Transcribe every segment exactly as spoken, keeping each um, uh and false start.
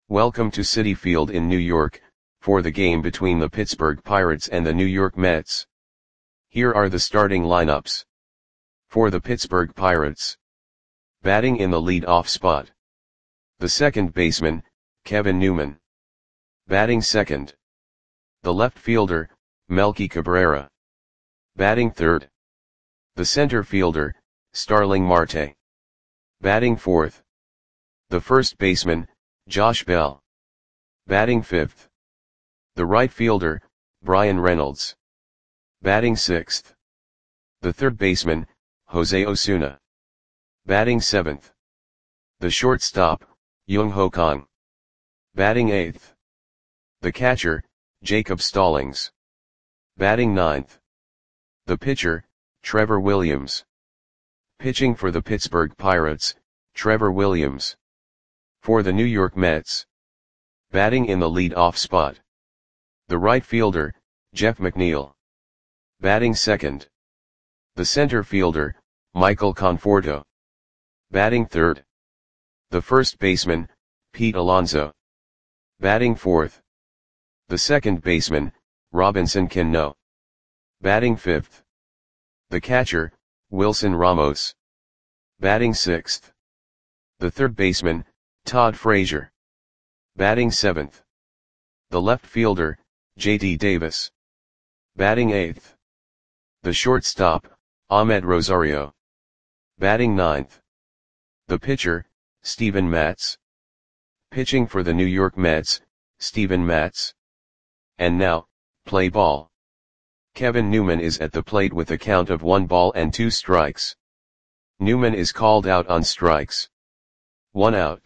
Welcome to Citi Field in New York, for the game between the Pittsburgh Pirates and the New York Mets. Here are the starting lineups. For the Pittsburgh Pirates. Batting in the lead-off spot. The second baseman, Kevin Newman. Batting second. The left fielder, Melky Cabrera. Batting third. The center fielder, Starling Marte. Batting fourth. The first baseman, Josh Bell. Batting fifth. The right fielder, Bryan Reynolds. Batting sixth. The third baseman, Jose Osuna. Batting seventh. The shortstop, Young-Ho Kang. Batting eighth. The catcher, Jacob Stallings. Batting ninth. The pitcher, Trevor Williams. Pitching for the Pittsburgh Pirates, Trevor Williams. For the New York Mets. Batting in the lead-off spot. The right fielder, Jeff McNeil. Batting second. The center fielder, Michael Conforto. Batting third. The first baseman, Pete Alonso. Batting fourth. The second baseman, Robinson Cano. Batting fifth. The catcher, Wilson Ramos. Batting sixth. The third baseman, Todd Frazier. Batting seventh. The left fielder, J D Davis. Batting eighth. The shortstop, Ahmed Rosario. Batting ninth. The pitcher, Steven Matz. Pitching for the New York Mets, Steven Matz. And now, play ball. Kevin Newman is at the plate with a count of one ball and two strikes. Newman is called out on strikes. One out.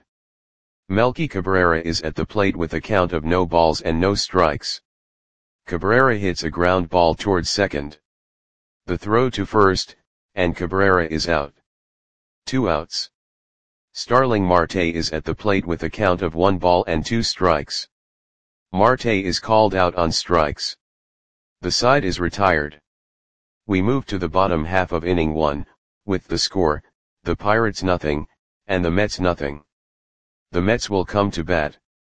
Melky Cabrera is at the plate with a count of no balls and no strikes. Cabrera hits a ground ball towards second. The throw to first, and Cabrera is out. Two outs. Starling Marte is at the plate with a count of one ball and two strikes. Marte is called out on strikes. The side is retired. We move to the bottom half of inning one, with the score, the Pirates nothing, and the Mets nothing. The Mets will come to bat.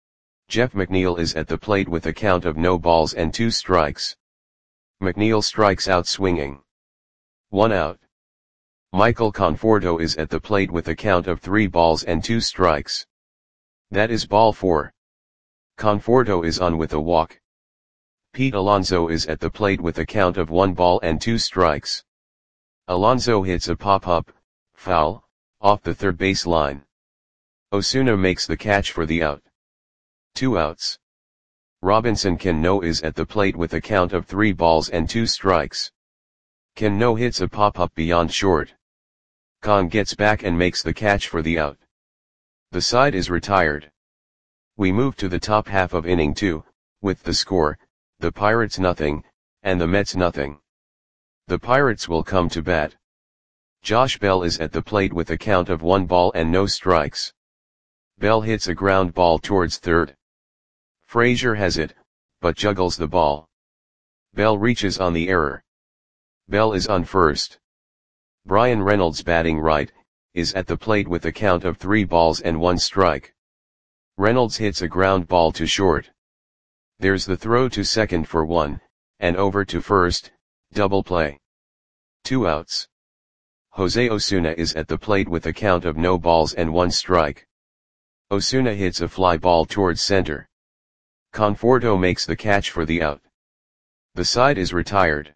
Jeff McNeil is at the plate with a count of no balls and two strikes. McNeil strikes out swinging. One out. Michael Conforto is at the plate with a count of three balls and two strikes. That is ball four. Conforto is on with a walk. Pete Alonso is at the plate with a count of one ball and two strikes. Alonso hits a pop-up, foul, off the third base line. Osuna makes the catch for the out. Two outs. Robinson Cano is at the plate with a count of three balls and two strikes. Cano hits a pop-up beyond short. Kang gets back and makes the catch for the out. The side is retired. We move to the top half of inning two, with the score, the Pirates nothing, and the Mets nothing. The Pirates will come to bat. Josh Bell is at the plate with a count of one ball and no strikes. Bell hits a ground ball towards third. Frazier has it, but juggles the ball. Bell reaches on the error. Bell is on first. Bryan Reynolds, batting right, is at the plate with a count of three balls and one strike. Reynolds hits a ground ball to short. There's the throw to second for one, and over to first, double play. Two outs. Jose Osuna is at the plate with a count of no balls and one strike. Osuna hits a fly ball towards center. Conforto makes the catch for the out. The side is retired.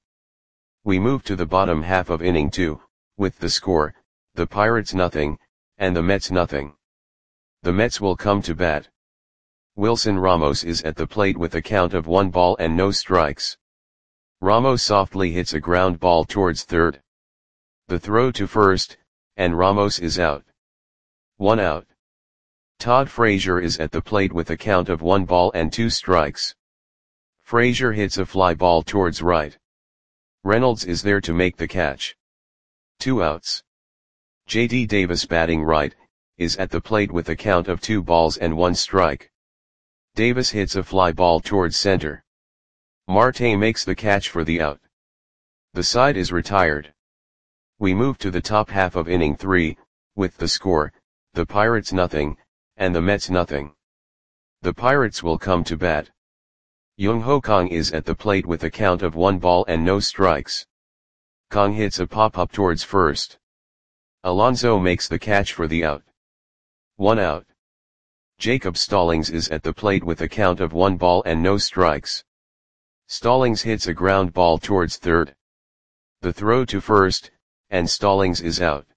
We move to the bottom half of inning two, with the score, the Pirates nothing, and the Mets nothing. The Mets will come to bat. Wilson Ramos is at the plate with a count of one ball and no strikes. Ramos softly hits a ground ball towards third. The throw to first, and Ramos is out. One out. Todd Frazier is at the plate with a count of one ball and two strikes. Frazier hits a fly ball towards right. Reynolds is there to make the catch. Two outs. J D Davis, batting right, is at the plate with a count of two balls and one strike. Davis hits a fly ball towards center. Marte makes the catch for the out. The side is retired. We move to the top half of inning three, with the score, the Pirates nothing, and the Mets nothing. The Pirates will come to bat. Jung Ho Kang is at the plate with a count of one ball and no strikes. Kang hits a pop-up towards first. Alonso makes the catch for the out. One out. Jacob Stallings is at the plate with a count of one ball and no strikes. Stallings hits a ground ball towards third. The throw to first, and Stallings is out.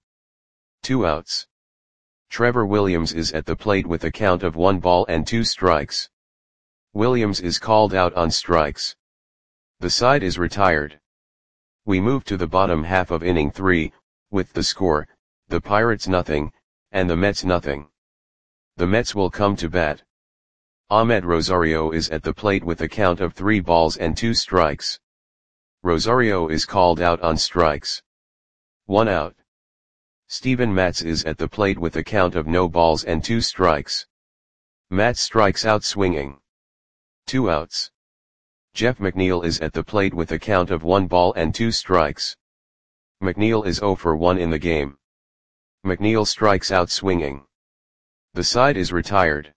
Two outs. Trevor Williams is at the plate with a count of one ball and two strikes. Williams is called out on strikes. The side is retired. We move to the bottom half of inning three, with the score, the Pirates nothing, and the Mets nothing. The Mets will come to bat. Ahmed Rosario is at the plate with a count of three balls and two strikes. Rosario is called out on strikes. One out. Steven Matz is at the plate with a count of no balls and two strikes. Matz strikes out swinging. Two outs. Jeff McNeil is at the plate with a count of one ball and two strikes. McNeil is zero for one in the game. McNeil strikes out swinging. The side is retired.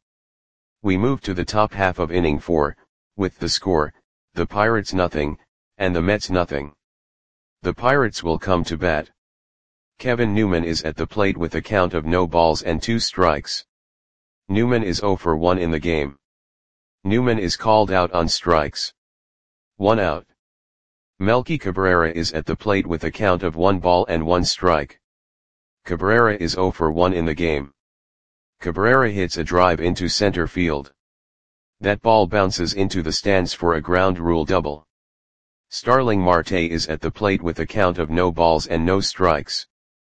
We move to the top half of inning four, with the score, the Pirates nothing, and the Mets nothing. The Pirates will come to bat. Kevin Newman is at the plate with a count of no balls and two strikes. Newman is zero for one in the game. Newman is called out on strikes. One out. Melky Cabrera is at the plate with a count of one ball and one strike. Cabrera is zero for one in the game. Cabrera hits a drive into center field. That ball bounces into the stands for a ground rule double. Starling Marte is at the plate with a count of no balls and no strikes.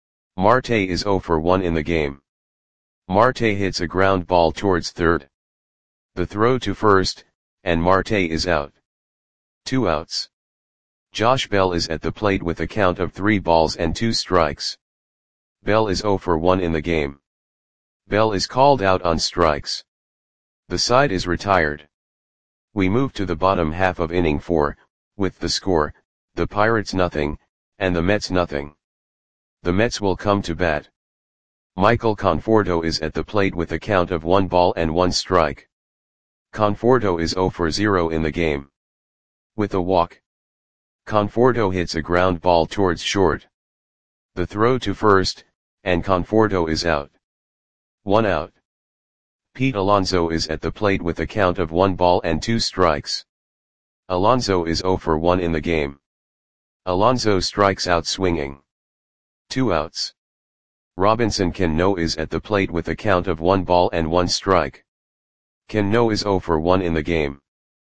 Marte is zero for one in the game. Marte hits a ground ball towards third. The throw to first, and Marte is out. Two outs. Josh Bell is at the plate with a count of three balls and two strikes. Bell is zero for one in the game. Bell is called out on strikes. The side is retired. We move to the bottom half of inning four, with the score, the Pirates nothing, and the Mets nothing. The Mets will come to bat. Michael Conforto is at the plate with a count of one ball and one strike. Conforto is zero for zero in the game. With a walk. Conforto hits a ground ball towards short. The throw to first, and Conforto is out. One out. Pete Alonso is at the plate with a count of one ball and two strikes. Alonso is zero for one in the game. Alonso strikes out swinging. Two outs. Robinson Cano is at the plate with a count of one ball and one strike. Cano is zero for one in the game.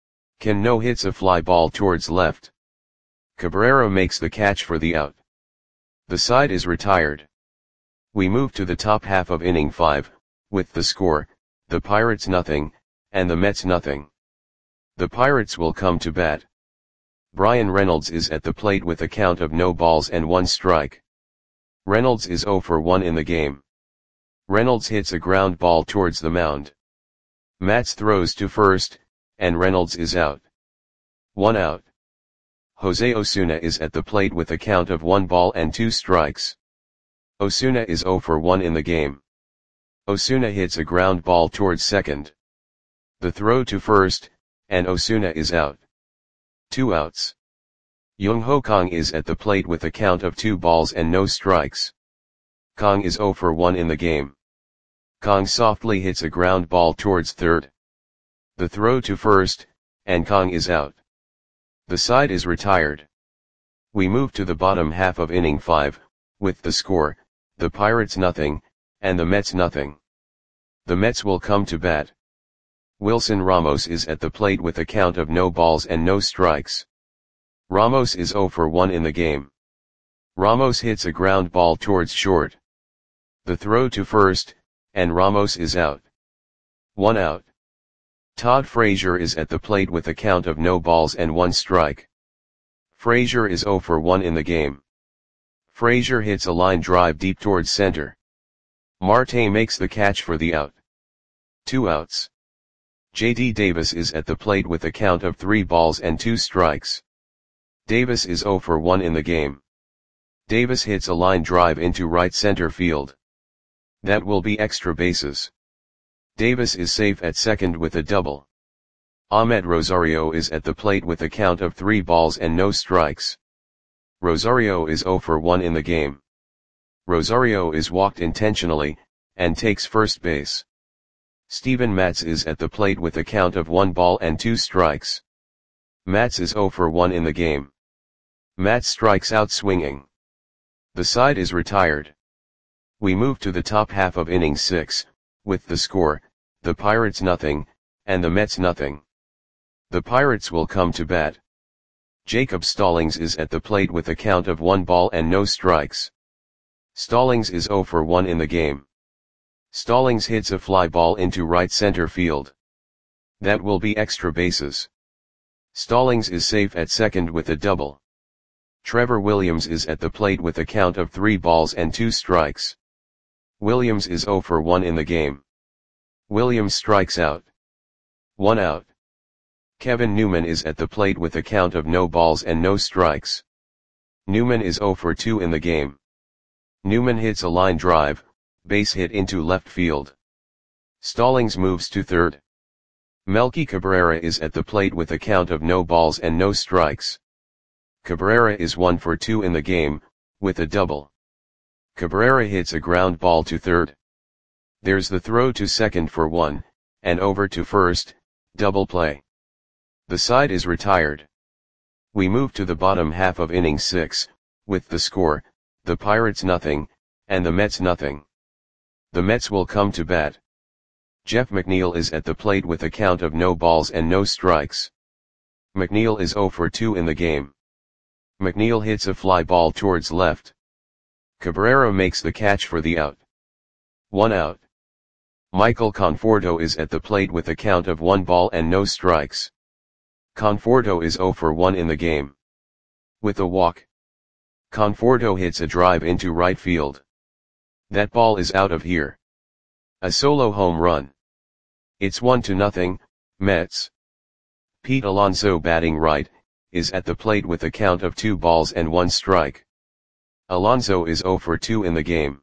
Cano hits a fly ball towards left. Cabrera makes the catch for the out. The side is retired. We move to the top half of inning five, with the score, the Pirates nothing, and the Mets nothing. The Pirates will come to bat. Brian Reynolds is at the plate with a count of no balls and one strike. Reynolds is zero for one in the game. Reynolds hits a ground ball towards the mound. Matz throws to first, and Reynolds is out. One out. Jose Osuna is at the plate with a count of one ball and two strikes. Osuna is zero for one in the game. Osuna hits a ground ball towards second. The throw to first, and Osuna is out. Two outs. Jung Ho Kang is at the plate with a count of two balls and no strikes. Kang is zero for one in the game. Kang softly hits a ground ball towards third. The throw to first, and Kang is out. The side is retired. We move to the bottom half of inning five, with the score, the Pirates nothing, and the Mets nothing. The Mets will come to bat. Wilson Ramos is at the plate with a count of no balls and no strikes. Ramos is zero for one in the game. Ramos hits a ground ball towards short. The throw to first, and Ramos is out. One out. Todd Frazier is at the plate with a count of no balls and one strike. Frazier is zero for one in the game. Frazier hits a line drive deep towards center. Marte makes the catch for the out. Two outs. J D Davis is at the plate with a count of three balls and two strikes. Davis is zero for one in the game. Davis hits a line drive into right center field. That will be extra bases. Davis is safe at second with a double. Ahmed Rosario is at the plate with a count of three balls and no strikes. Rosario is zero for one in the game. Rosario is walked intentionally, and takes first base. Steven Matz is at the plate with a count of one ball and two strikes. Matz is zero for one in the game. Matz strikes out swinging. The side is retired. We move to the top half of inning six, with the score, the Pirates nothing, and the Mets nothing. The Pirates will come to bat. Jacob Stallings is at the plate with a count of one ball and no strikes. Stallings is zero for one in the game. Stallings hits a fly ball into right center field. That will be extra bases. Stallings is safe at second with a double. Trevor Williams is at the plate with a count of three balls and two strikes. Williams is zero for one in the game. Williams strikes out. One out. Kevin Newman is at the plate with a count of no balls and no strikes. Newman is zero for two in the game. Newman hits a line drive, base hit into left field. Stallings moves to third. Melky Cabrera is at the plate with a count of no balls and no strikes. Cabrera is one for two in the game, with a double. Cabrera hits a ground ball to third. There's the throw to second for one, and over to first, double play. The side is retired. We move to the bottom half of inning six, with the score, the Pirates nothing, and the Mets nothing. The Mets will come to bat. Jeff McNeil is at the plate with a count of no balls and no strikes. McNeil is zero for two in the game. McNeil hits a fly ball towards left. Cabrera makes the catch for the out. One out. Michael Conforto is at the plate with a count of one ball and no strikes. Conforto is zero for one in the game. With a walk. Conforto hits a drive into right field. That ball is out of here. A solo home run. It's one to nothing, Mets. Pete Alonso, batting right, is at the plate with a count of two balls and one strike. Alonso is zero for two in the game.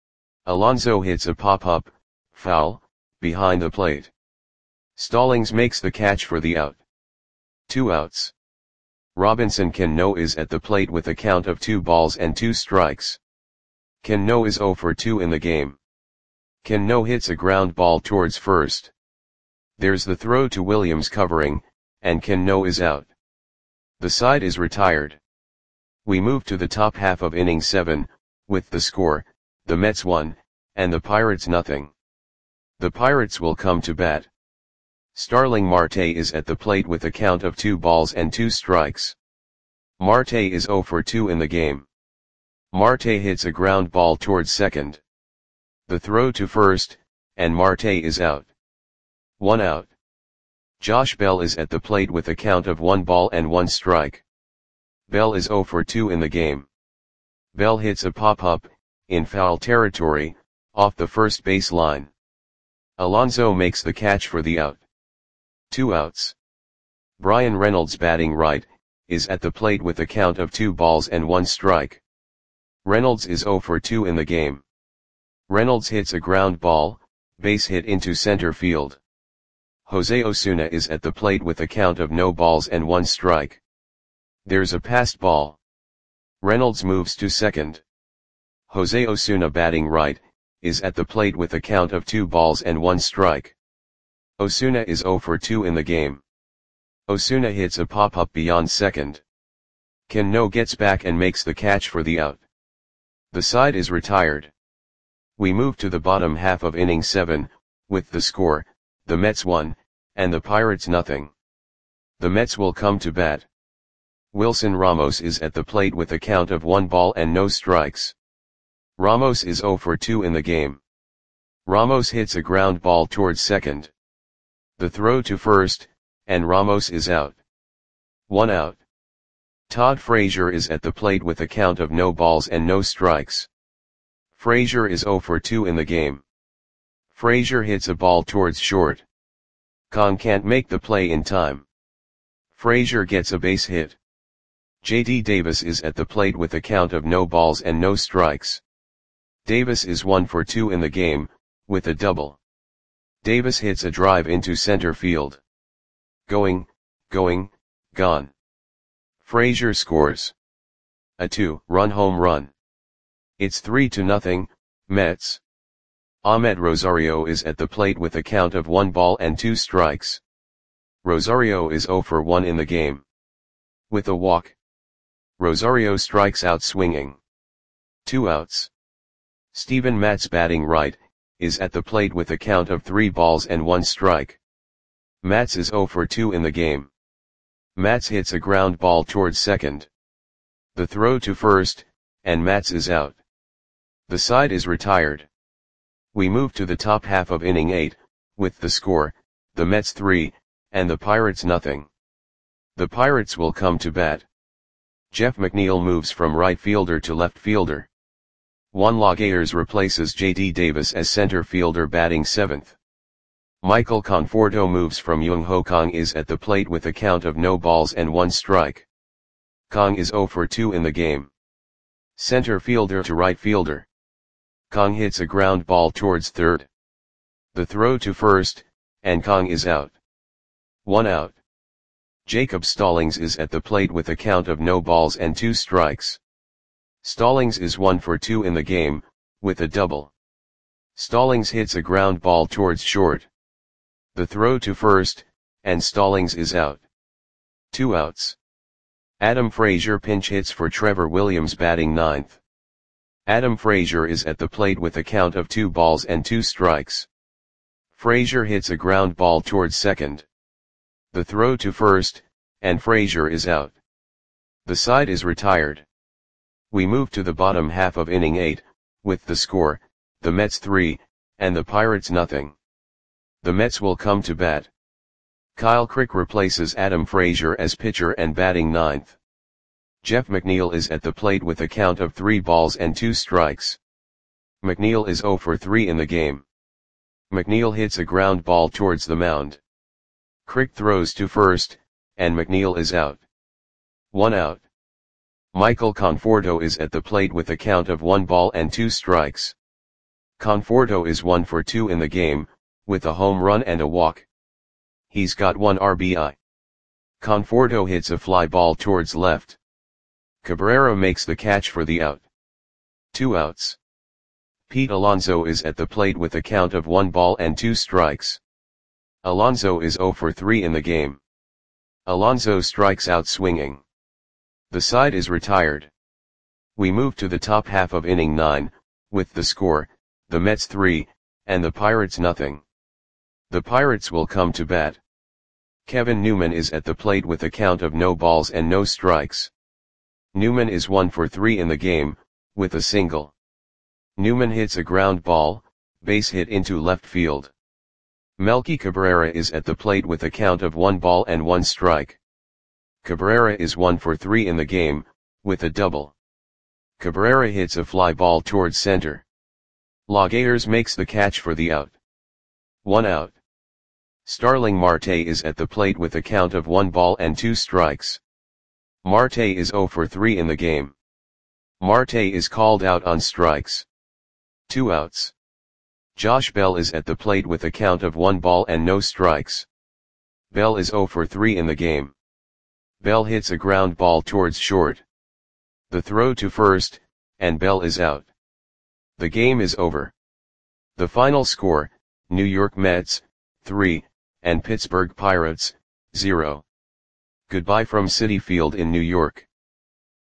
Alonso hits a pop-up, foul, behind the plate. Stallings makes the catch for the out. Two outs. Robinson Cano is at the plate with a count of two balls and two strikes. Cano is zero for two in the game. Cano hits a ground ball towards first. There's the throw to Williams covering, and Cano is out. The side is retired. We move to the top half of inning seven, with the score, the Mets one, and the Pirates nothing. The Pirates will come to bat. Starling Marte is at the plate with a count of two balls and two strikes. Marte is zero for two in the game. Marte hits a ground ball towards second. The throw to first, and Marte is out. One out. Josh Bell is at the plate with a count of one ball and one strike. Bell is zero for two in the game. Bell hits a pop-up, in foul territory, off the first base line. Alonso makes the catch for the out. Two outs. Brian Reynolds, batting right, is at the plate with a count of two balls and one strike. Reynolds is zero for two in the game. Reynolds hits a ground ball, base hit into center field. Jose Osuna is at the plate with a count of no balls and one strike. There's a passed ball. Reynolds moves to second. Jose Osuna, batting right, is at the plate with a count of two balls and one strike. Osuna is zero for two in the game. Osuna hits a pop-up beyond second. Cano gets back and makes the catch for the out. The side is retired. We move to the bottom half of inning seven, with the score, the Mets one, and the Pirates nothing. The Mets will come to bat. Wilson Ramos is at the plate with a count of one ball and no strikes. Ramos is zero for two in the game. Ramos hits a ground ball towards second. The throw to first, and Ramos is out. One out. Todd Frazier is at the plate with a count of no balls and no strikes. Frazier is zero for two in the game. Frazier hits a ball towards short. Khan can't make the play in time. Frazier gets a base hit. J D Davis is at the plate with a count of no balls and no strikes. Davis is one for two in the game, with a double. Davis hits a drive into center field. Going, going, gone. Frazier scores a two-run home run. It's three to nothing, Mets. Ahmed Rosario is at the plate with a count of one ball and two strikes. Rosario is zero for one in the game. With a walk, Rosario strikes out swinging. Two outs. Steven Matz, batting right, is at the plate with a count of three balls and one strike. Matz is zero for two in the game. Matz hits a ground ball towards second. The throw to first, and Matz is out. The side is retired. We move to the top half of inning eight, with the score, the Mets three, and the Pirates nothing. The Pirates will come to bat. Jeff McNeil moves from right fielder to left fielder. Juan Lagares replaces J D Davis as center fielder, batting seventh. Michael Conforto moves from Jung Ho Kang, is at the plate with a count of no balls and one strike. Kang is zero for two in the game. Center fielder to right fielder. Kang hits a ground ball towards third. The throw to first, and Kang is out. One out. Jacob Stallings is at the plate with a count of no balls and two strikes. Stallings is one for two in the game, with a double. Stallings hits a ground ball towards short. The throw to first, and Stallings is out. Two outs. Adam Frazier pinch hits for Trevor Williams, batting ninth. Adam Frazier is at the plate with a count of two balls and two strikes. Frazier hits a ground ball towards second. The throw to first, and Frazier is out. The side is retired. We move to the bottom half of inning eight, with the score, the Mets three, and the Pirates nothing. The Mets will come to bat. Kyle Crick replaces Adam Frazier as pitcher and batting ninth. Jeff McNeil is at the plate with a count of three balls and two strikes. McNeil is zero for three in the game. McNeil hits a ground ball towards the mound. Crick throws to first, and McNeil is out. One out. Michael Conforto is at the plate with a count of one ball and two strikes. Conforto is one for two in the game, with a home run and a walk. He's got one R B I. Conforto hits a fly ball towards left. Cabrera makes the catch for the out. Two outs. Pete Alonso is at the plate with a count of one ball and two strikes. Alonso is zero for three in the game. Alonso strikes out swinging. The side is retired. We move to the top half of inning nine, with the score, the Mets three, and the Pirates nothing. The Pirates will come to bat. Kevin Newman is at the plate with a count of no balls and no strikes. Newman is one for three in the game, with a single. Newman hits a ground ball, base hit into left field. Melky Cabrera is at the plate with a count of one ball and one strike. Cabrera is one for three in the game, with a double. Cabrera hits a fly ball towards center. Lagares makes the catch for the out. One out. Starling Marte is at the plate with a count of one ball and two strikes. Marte is zero for three in the game. Marte is called out on strikes. Two outs. Josh Bell is at the plate with a count of one ball and no strikes. Bell is zero for three in the game. Bell hits a ground ball towards short. The throw to first, and Bell is out. The game is over. The final score, New York Mets, three, and Pittsburgh Pirates, zero. Goodbye from Citi Field in New York.